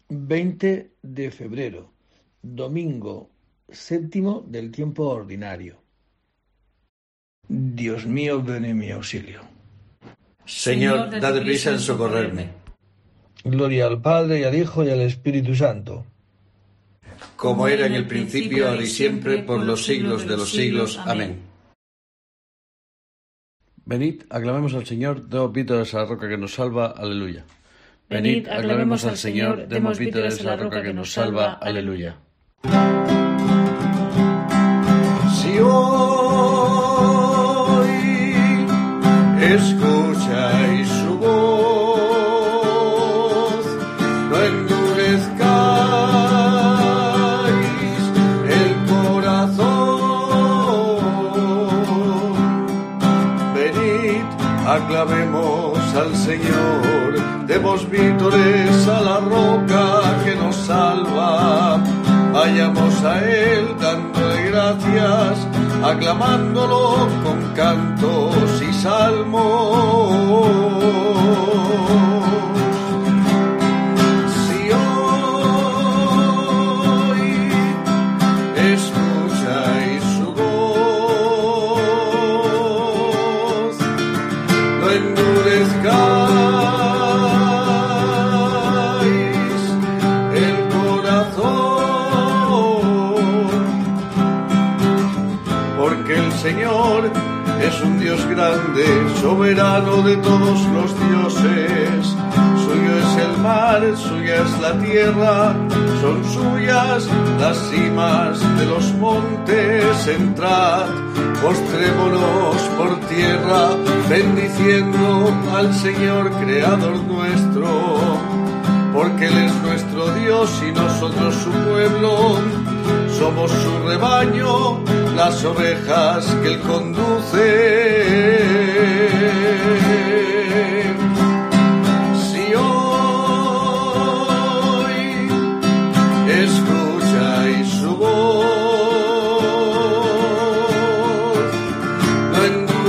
20 de febrero, domingo séptimo del tiempo ordinario. Dios mío, ven en mi auxilio. Señor, date prisa en socorrerme. Gloria al Padre, y al Hijo, y al Espíritu Santo. Como era en el principio, ahora y siempre, por los siglos de los siglos. Amén. Venid, aclamemos al Señor, demos vítores a la roca que nos salva. Aleluya. Venid, aclamemos al Señor, demos vítores a la roca que nos salva. Aleluya. Si hoy escucháis su voz, no endurezcáis el corazón. Venid, aclamemos al Señor, demos vítores a la roca que nos salva. Vayamos a Él dándole gracias, aclamándolo con cantos y salmos. Si hoy escucháis su voz, no endurezcáis el corazón, porque el Señor es un Dios grande, soberano de todos los dioses. Suyo es el mar, suya es la tierra, son suyas las cimas de los montes. Entrad, postrémonos por tierra, bendiciendo al Señor creador nuestro, porque Él es nuestro Dios y nosotros su pueblo. Somos su rebaño, las ovejas que Él conduce. Si hoy escucháis su voz, no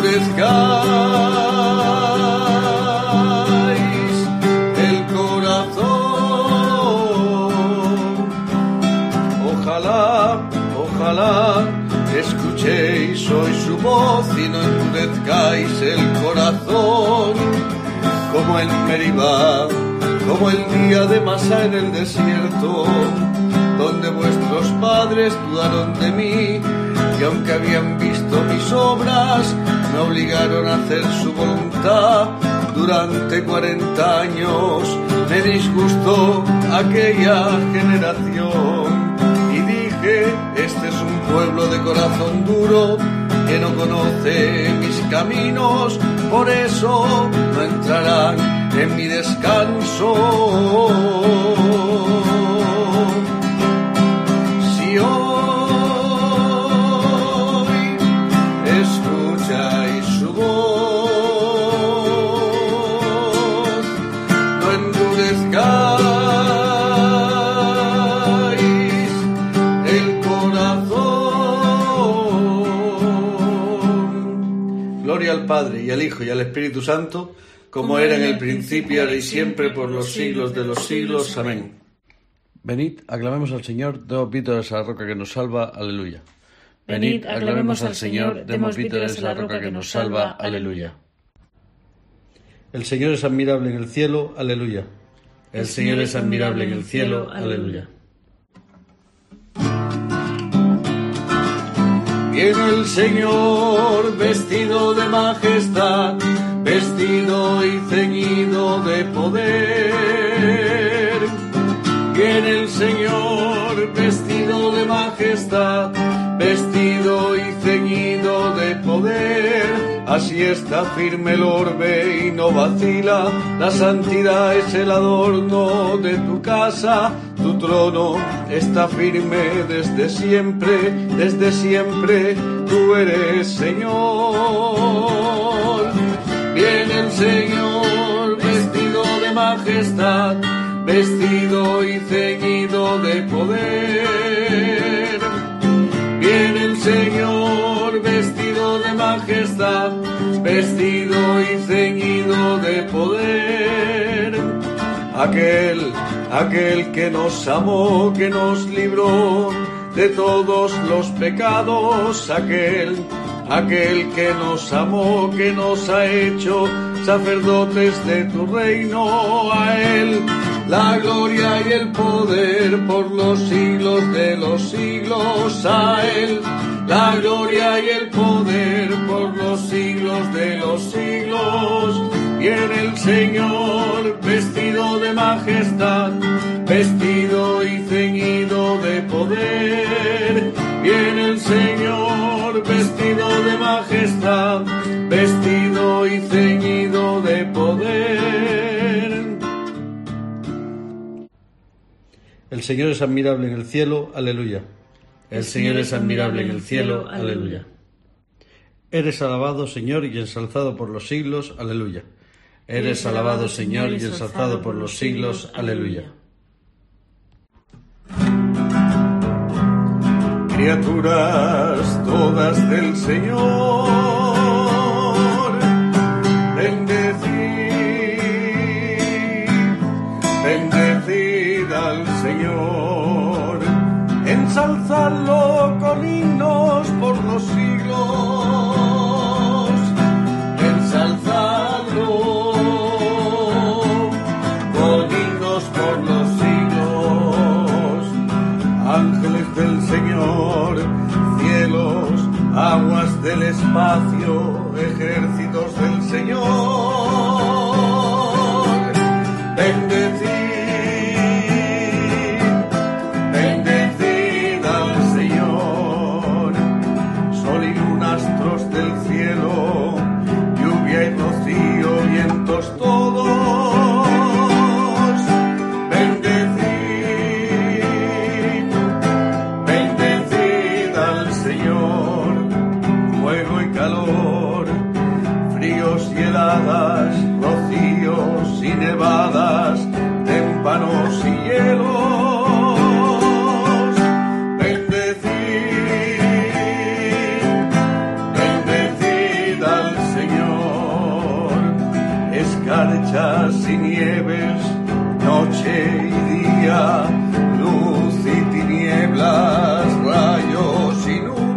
endurezcáis el corazón. Ojalá escuchéis hoy su voz y no endurezcáis el corazón, como en Meribá, como el día de Masá en el desierto, donde vuestros padres dudaron de mí, y aunque habían visto mis obras, me obligaron a hacer su voluntad. Durante 40 años me disgustó aquella generación. Este es un pueblo de corazón duro, que no conoce mis caminos, por eso no entrarán en mi descanso. Si hoy escucháis su voz, no endurezcáis al Padre, y al Hijo, y al Espíritu Santo, como era en el principio, ahora y siempre, por los siglos de los siglos. Amén. Venid, aclamemos al Señor, demos vítores a la roca que nos salva. Aleluya. Venid, aclamemos al Señor, demos vítores a la roca que nos salva. Aleluya. El Señor es admirable en el cielo. Aleluya. El Señor es admirable en el cielo. Aleluya. Viene el Señor vestido de majestad, vestido y ceñido de poder. Viene el Señor vestido de majestad, vestido y ceñido de poder. Así está firme el orbe y no vacila, la santidad es el adorno de tu casa. Tu trono está firme desde siempre, tú eres Señor. Viene el Señor vestido de majestad, vestido y ceñido de poder. Viene el Señor vestido de majestad, vestido y ceñido de poder. aquel que nos amó, que nos libró de todos los pecados, aquel que nos amó, que nos ha hecho sacerdotes de tu reino. A él la gloria y el poder por los siglos de los siglos. A él la gloria y el poder por los siglos de los siglos. Viene el Señor vestido de majestad, vestido y ceñido de poder. Viene el Señor vestido de majestad, vestido y ceñido de poder. El Señor es admirable en el cielo, aleluya. El Señor es admirable en el cielo, aleluya. Eres alabado, Señor, y ensalzado por los siglos, aleluya. Eres alabado, Señor, y ensalzado por los siglos, aleluya. Criaturas todas del Señor, bendecid al Señor, ensalzadlo con himnos por los siglos, ensalzadlo con himnos por los siglos. Ángeles del Señor, cielos, aguas del espacio, ejércitos del Señor, bendecid al Señor. Sol y luna, astros del cielo, lluvia y rocío, vientos todos. Heladas, rocíos y nevadas, témpanos y hielos, bendecid al Señor. Escarchas y nieves, noche y día, luz y tinieblas, rayos y nubes.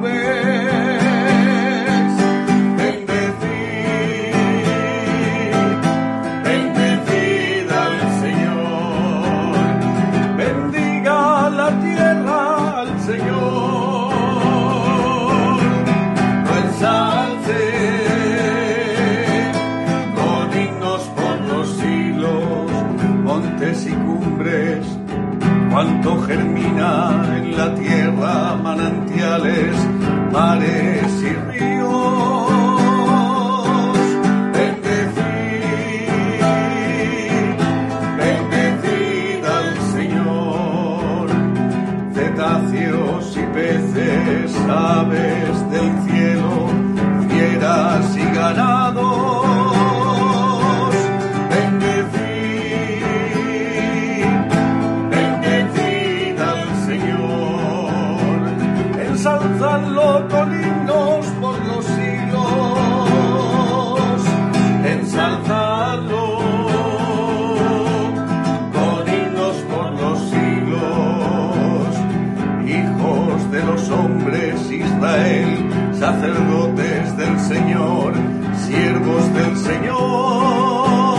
Y cumbres, cuanto germina en la tierra, manantiales, mares y ríos. Bendecid al Señor. Cetáceos y peces, aves del cielo, fieras y ganados. Ensalzadlo con himnos por los siglos, ensalzadlo con himnos por los siglos. Hijos de los hombres, Israel, sacerdotes del Señor, siervos del Señor.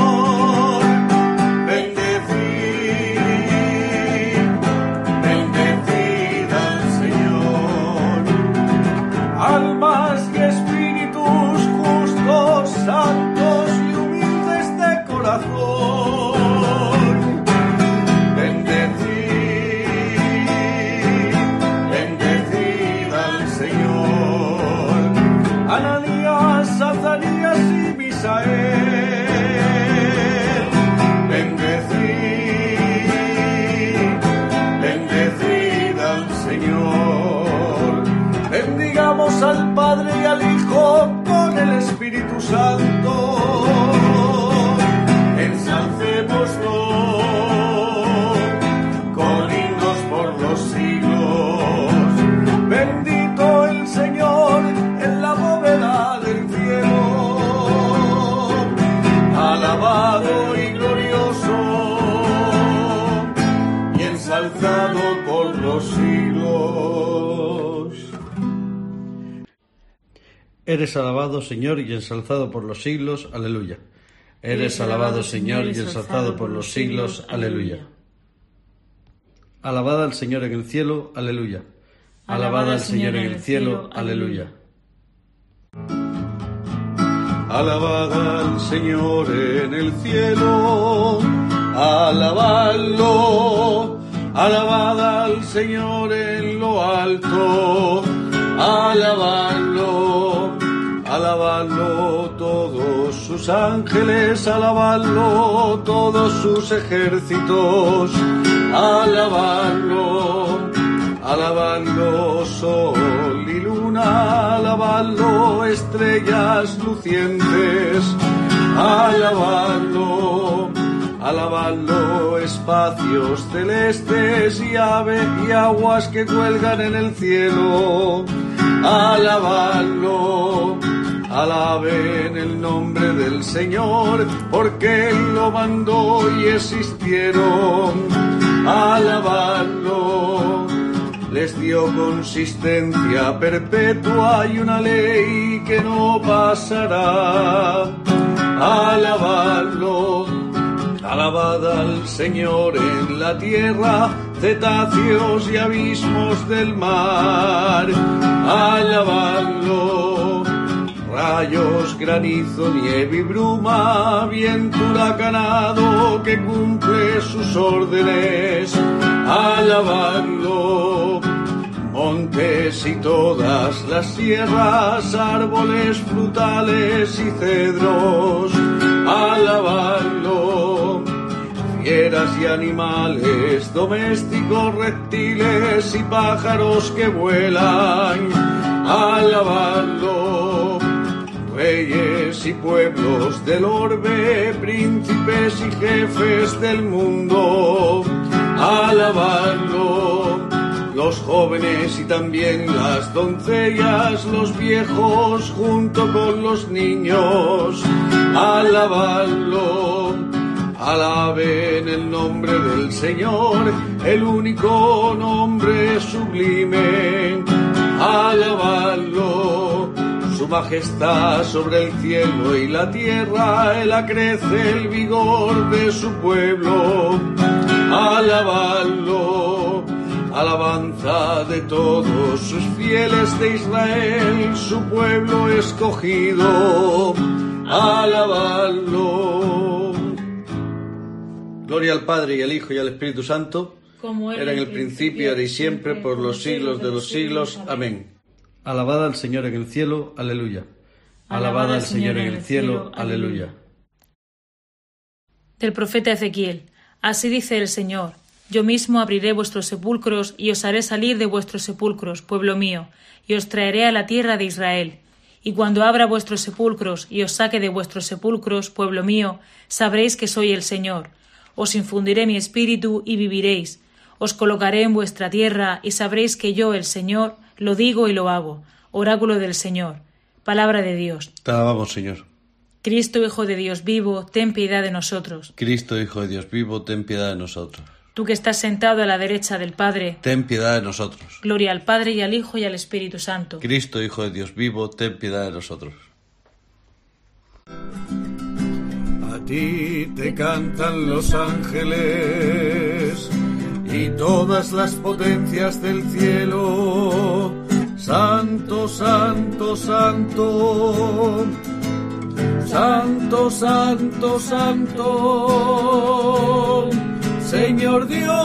Almas y espíritus justos, santos y humildes de corazón, bendecid al Señor. Ananías, Azarías y Misael, bendecid al Señor. Bendigamos al Padre y al Hijo con el Espíritu Santo. Ensalcémoslo con himnos por los siglos. Bendito el Señor en la bóveda del cielo. Alabado y glorioso Eres alabado, Señor, y ensalzado por los siglos. Aleluya. Eres alabado, Señor, y ensalzado por los siglos. Aleluya. Alabad al Señor en el cielo. Aleluya. Alabad al Señor en el cielo. Aleluya. Alabad al Señor en el cielo, alabadlo, alabad al Señor en lo alto, alabadlo, alabadlo todos sus ángeles, alabadlo todos sus ejércitos, alabadlo, alabadlo sol y luna, alabadlo estrellas lucientes, alabadlo, alabadlo espacios celestes y aves y aguas que cuelgan en el cielo, alabadlo, alaben el nombre del Señor, porque Él lo mandó y existieron, alabadlo. Les dio consistencia perpetua y una ley que no pasará. Alabadlo, alabad al Señor en la tierra, cetáceos y abismos del mar. Alabadlo, rayos, granizo, nieve y bruma, viento huracanado que cumple sus órdenes. Alabadlo, montes y todas las sierras, árboles frutales y cedros. Alabadlo, fieras y animales domésticos, reptiles y pájaros que vuelan. Alabadlo, reyes y pueblos del orbe, príncipes y jefes del mundo. Alabadlo, los jóvenes y también las doncellas, los viejos junto con los niños. Alabadlo, alaben el nombre del Señor, el único nombre sublime. Alabadlo, su majestad sobre el cielo y la tierra, Él acrece el vigor de su pueblo. Alabadlo, alabanza de todos sus fieles de Israel, su pueblo escogido. Alabadlo. Gloria al Padre y al Hijo y al Espíritu Santo, como era en el principio, ahora y siempre, por los siglos de los siglos. Amén. Alabad al Señor en el cielo. Aleluya. Alabad al Señor en el cielo. Aleluya. Del profeta Ezequiel. Así dice el Señor: yo mismo abriré vuestros sepulcros y os haré salir de vuestros sepulcros, pueblo mío, y os traeré a la tierra de Israel. Y cuando abra vuestros sepulcros y os saque de vuestros sepulcros, pueblo mío, sabréis que soy el Señor. Os infundiré mi espíritu y viviréis. Os colocaré en vuestra tierra y sabréis que yo, el Señor, lo digo y lo hago. Oráculo del Señor. Palabra de Dios. Te alabamos, Señor. Cristo, Hijo de Dios vivo, ten piedad de nosotros. Cristo, Hijo de Dios vivo, ten piedad de nosotros. Tú que estás sentado a la derecha del Padre, ten piedad de nosotros. Gloria al Padre y al Hijo y al Espíritu Santo. Cristo, Hijo de Dios vivo, ten piedad de nosotros. A ti te cantan los ángeles y todas las potencias del cielo. Santo, santo, santo. Santo, santo, santo, Señor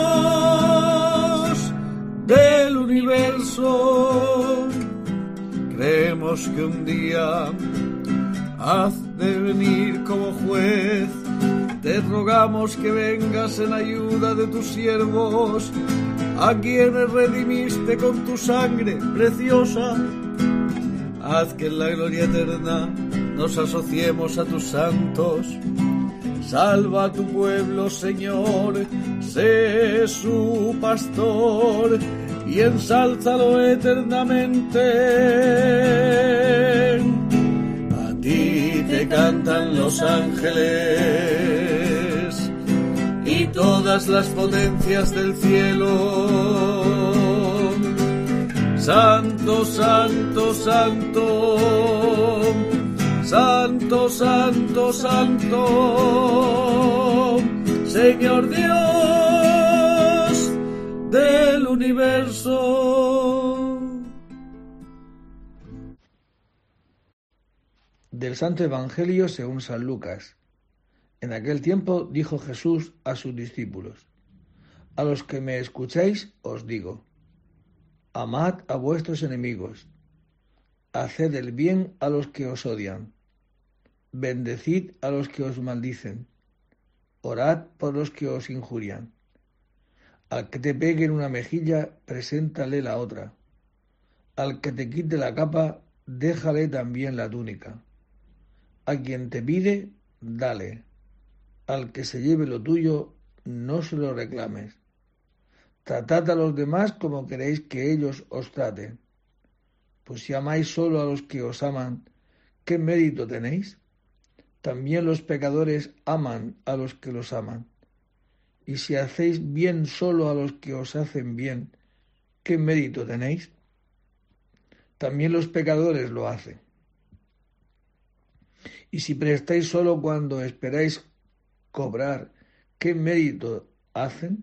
Dios del universo. Creemos que un día has de venir como juez. Te rogamos que vengas en ayuda de tus siervos, a quienes redimiste con tu sangre preciosa. Haz que en la gloria eterna nos asociemos a tus santos. Salva a tu pueblo, Señor, sé su pastor y ensálzalo eternamente. A ti te cantan los ángeles y todas las potencias del cielo. Santo, santo, santo, Santo, santo, santo, Señor Dios del universo. Del Santo Evangelio según San Lucas. En aquel tiempo dijo Jesús a sus discípulos: a los que me escucháis os digo, amad a vuestros enemigos, haced el bien a los que os odian, bendecid a los que os maldicen, orad por los que os injurian. Al que te pegue en una mejilla, preséntale la otra. Al que te quite la capa, déjale también la túnica. A quien te pide, dale. Al que se lleve lo tuyo, no se lo reclames. Tratad a los demás como queréis que ellos os traten. Pues si amáis solo a los que os aman, ¿qué mérito tenéis? También los pecadores aman a los que los aman. Y si hacéis bien solo a los que os hacen bien, ¿qué mérito tenéis? También los pecadores lo hacen. Y si prestáis solo cuando esperáis cobrar, ¿qué mérito hacen?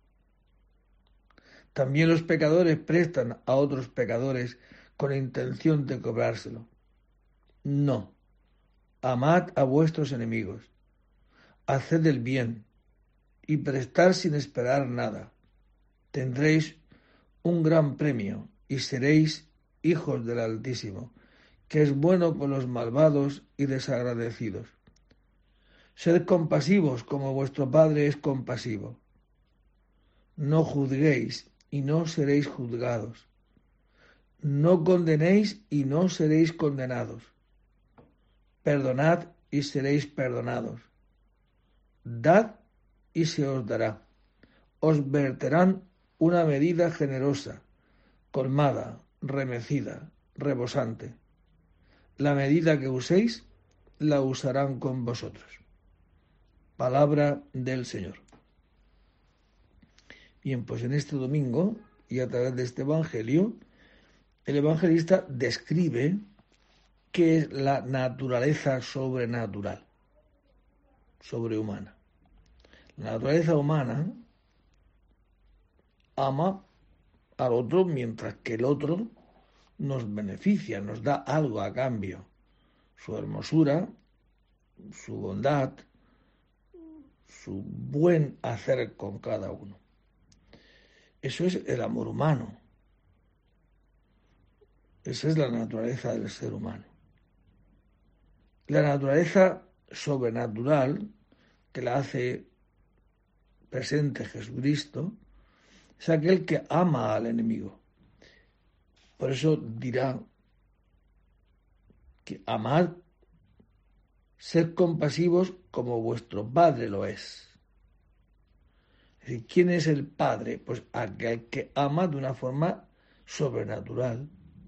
También los pecadores prestan a otros pecadores con intención de cobrárselo. No, amad a vuestros enemigos, haced el bien y prestad sin esperar nada. Tendréis un gran premio y seréis hijos del Altísimo, que es bueno con los malvados y desagradecidos. Sed compasivos como vuestro Padre es compasivo. No juzguéis y no seréis juzgados. No condenéis y no seréis condenados. Perdonad y seréis perdonados. Dad y se os dará. Os verterán una medida generosa, colmada, remecida, rebosante. La medida que uséis, la usarán con vosotros. Palabra del Señor. Bien, pues en este domingo, y a través de este Evangelio, el evangelista describe qué es la naturaleza sobrenatural, sobrehumana. La naturaleza humana ama al otro mientras que el otro nos beneficia, nos da algo a cambio. Su hermosura, su bondad, su buen hacer con cada uno. Eso es el amor humano. Esa es la naturaleza del ser humano. La naturaleza sobrenatural que la hace presente Jesucristo es aquel que ama al enemigo. Por eso dirá que amad, sed compasivos como vuestro Padre lo es. Es decir, ¿quién es el Padre? Pues aquel que ama de una forma sobrenatural.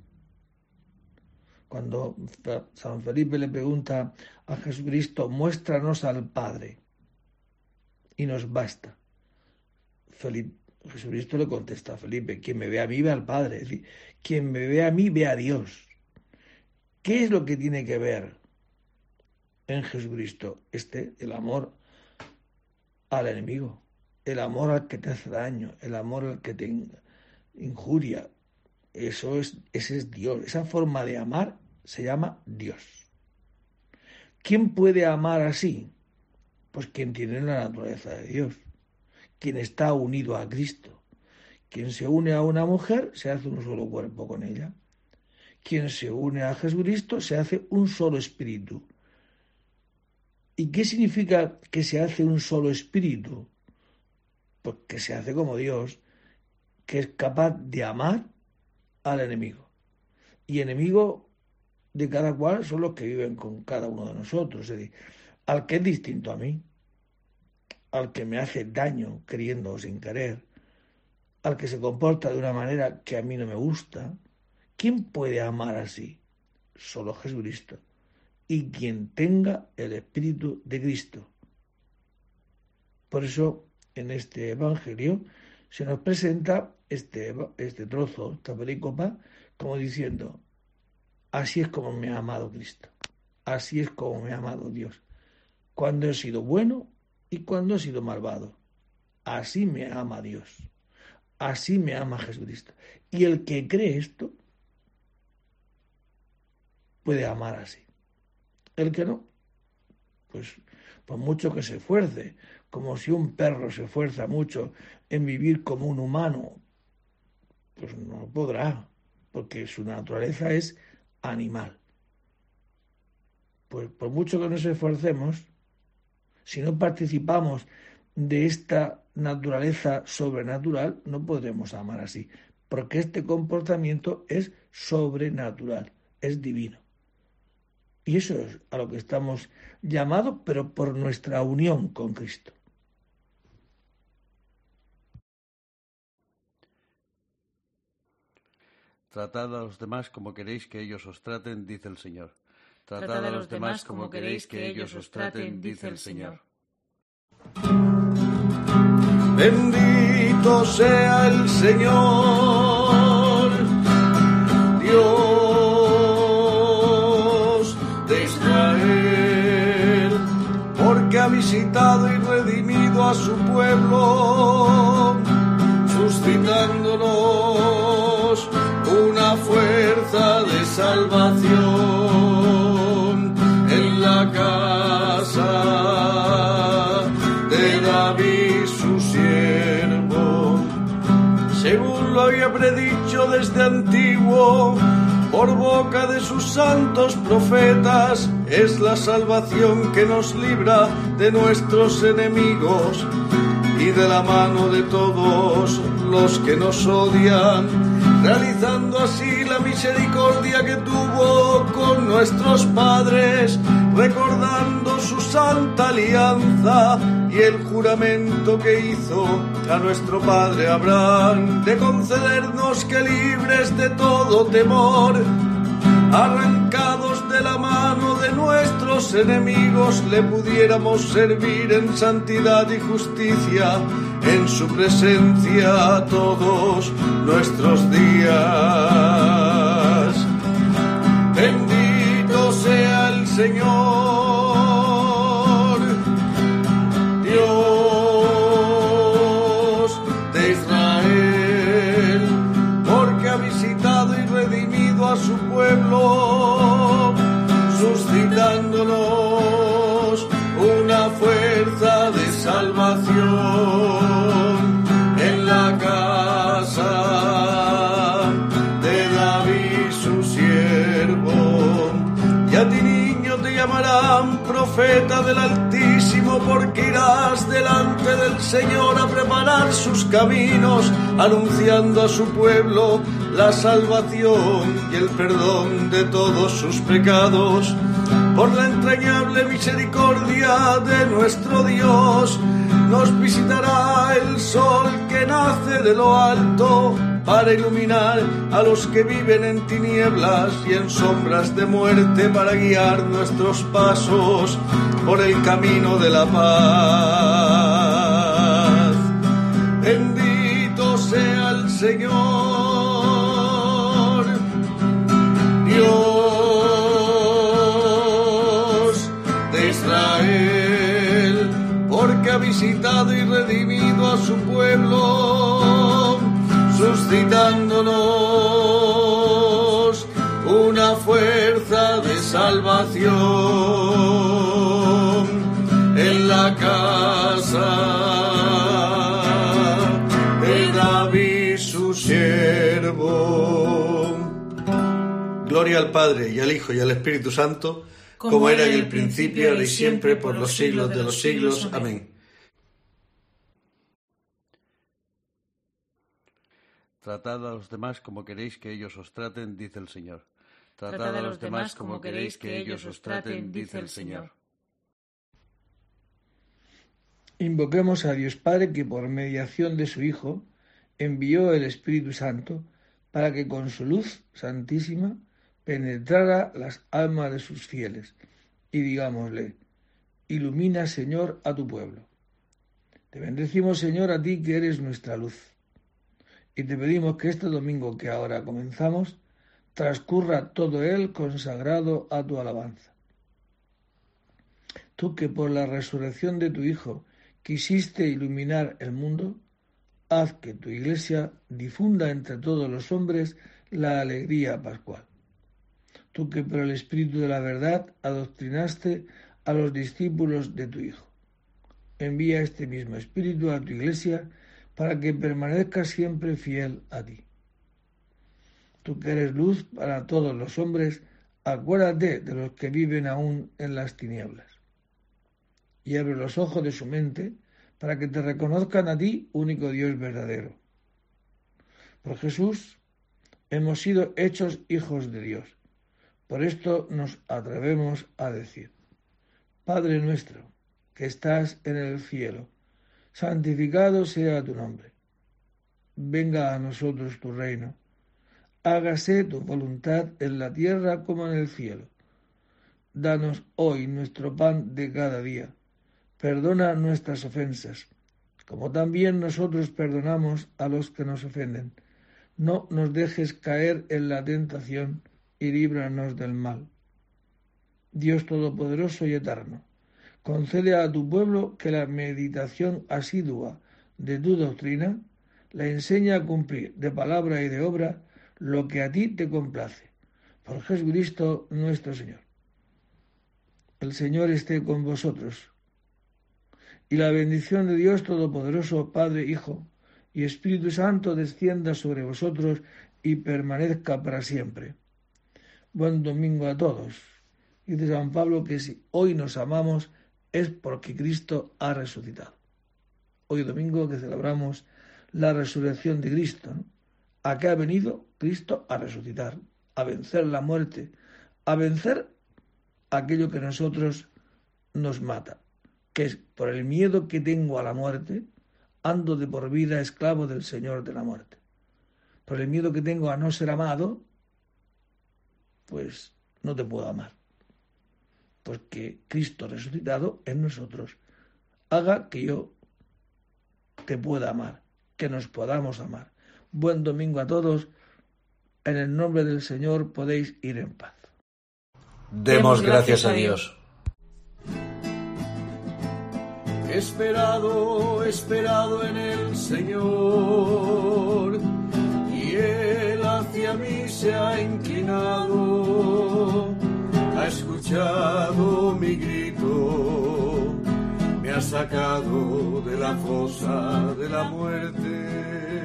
Cuando San Felipe le pregunta a Jesucristo, muéstranos al Padre, y nos basta. Jesucristo le contesta a Felipe, quien me ve a mí ve al Padre. Es decir, quien me ve a mí ve a Dios. ¿Qué es lo que tiene que ver en Jesucristo? El amor al enemigo, el amor al que te hace daño, el amor al que te injuria. Ese es Dios. Esa forma de amar se llama Dios. ¿Quién puede amar así? Pues quien tiene la naturaleza de Dios, quien está unido a Cristo. Quien se une a una mujer se hace un solo cuerpo con ella. Quien se une a Jesucristo se hace un solo espíritu. ¿Y qué significa que se hace un solo espíritu? Pues que se hace como Dios, que es capaz de amar al enemigo. Y enemigo de cada cual son los que viven con cada uno de nosotros. Es decir, al que es distinto a mí, al que me hace daño queriendo o sin querer, al que se comporta de una manera que a mí no me gusta. ¿Quién puede amar así? Solo Jesucristo. Y quien tenga el Espíritu de Cristo. Por eso, en este Evangelio, se nos presenta este trozo, esta perícopa, como diciendo, así es como me ha amado Cristo. Así es como me ha amado Dios, cuando he sido bueno y cuando he sido malvado. Así me ama Dios, así me ama Jesucristo. Y el que cree esto puede amar así. El que no, pues por mucho que se esfuerce, como si un perro se esfuerza mucho en vivir como un humano, pues no podrá, porque su naturaleza es animal. Pues por mucho que nos esforcemos, si no participamos de esta naturaleza sobrenatural, no podremos amar así, porque este comportamiento es sobrenatural, es divino. Y eso es a lo que estamos llamados, pero por nuestra unión con Cristo. Tratad a los demás como queréis que ellos os traten, dice el Señor. Tratad a los demás como queréis que ellos os traten, dice el Señor. Bendito sea el Señor, Dios de Israel, porque ha visitado y redimido a su pueblo, suscitándonos una fuerza de salvación en la casa de David su siervo, según lo había predicho desde antiguo por boca de sus santos profetas. Es la salvación que nos libra de nuestros enemigos y de la mano de todos los que nos odian, realizando así la misericordia que tuvo con nuestros padres, recordando su santa alianza y el juramento que hizo a nuestro padre Abraham, de concedernos que libres de todo temor, arrancados de la mano de nuestros enemigos, le pudiéramos servir en santidad y justicia en su presencia todos nuestros días. Bendito sea el Señor, Dios de Israel, porque ha visitado y redimido a su pueblo, suscitándonos una fuerza de salvación en la casa de David su siervo. Y a ti, niño, te llamarán profeta del Altísimo, porque irás delante del Señor a preparar sus caminos, anunciando a su pueblo la salvación y el perdón de todos sus pecados. Por la entrañable misericordia de nuestro Dios, nos visitará el sol que nace de lo alto, para iluminar a los que viven en tinieblas y en sombras de muerte, para guiar nuestros pasos por el camino de la paz. Bendito sea el Señor, Dios de Israel, porque ha visitado y redimido a su pueblo, suscitándonos una fuerza de salvación en la casa de David su siervo. Gloria al Padre, y al Hijo, y al Espíritu Santo, como era en el principio, ahora y siempre, por los siglos de los siglos. Amén. Tratad a los demás como queréis que ellos os traten, dice el Señor. Tratad a los demás como queréis que ellos os traten, dice el Señor. Invoquemos a Dios Padre, que por mediación de su Hijo envió el Espíritu Santo para que con su luz santísima penetrara las almas de sus fieles, y digámosle: ilumina, Señor, a tu pueblo. Te bendecimos, Señor, a ti que eres nuestra luz, y te pedimos que este domingo que ahora comenzamos transcurra todo él consagrado a tu alabanza. Tú que por la resurrección de tu Hijo quisiste iluminar el mundo, haz que tu Iglesia difunda entre todos los hombres la alegría pascual. Tú que por el Espíritu de la verdad adoctrinaste a los discípulos de tu Hijo, envía este mismo Espíritu a tu Iglesia para que permanezca siempre fiel a ti. Tú que eres luz para todos los hombres, acuérdate de los que viven aún en las tinieblas y abre los ojos de su mente para que te reconozcan a ti, único Dios verdadero. Por Jesús hemos sido hechos hijos de Dios. Por esto nos atrevemos a decir: Padre nuestro, que estás en el cielo, santificado sea tu nombre. Venga a nosotros tu reino. Hágase tu voluntad en la tierra como en el cielo. Danos hoy nuestro pan de cada día. Perdona nuestras ofensas, como también nosotros perdonamos a los que nos ofenden. No nos dejes caer en la tentación y líbranos del mal. Dios Todopoderoso y Eterno, concede a tu pueblo que la meditación asidua de tu doctrina la enseñe a cumplir de palabra y de obra lo que a ti te complace. Por Jesucristo nuestro Señor. El Señor esté con vosotros. Y la bendición de Dios Todopoderoso, Padre, Hijo y Espíritu Santo descienda sobre vosotros y permanezca para siempre. Buen domingo a todos. Dice San Pablo que si hoy nos amamos es porque Cristo ha resucitado. Hoy domingo que celebramos la resurrección de Cristo, ¿no? ¿A qué ha venido Cristo? A resucitar, a vencer la muerte, a vencer aquello que a nosotros nos mata, que es por el miedo que tengo a la muerte, ando de por vida esclavo del Señor de la muerte. Por el miedo que tengo a no ser amado, pues no te puedo amar. Porque Cristo resucitado en nosotros haga que yo te pueda amar, que nos podamos amar. Buen domingo a todos. En el nombre del Señor podéis ir en paz. Demos gracias a Dios. Esperado en el Señor, y Él hacia mí se ha inclinado, ha escuchado mi grito, me ha sacado de la fosa de la muerte.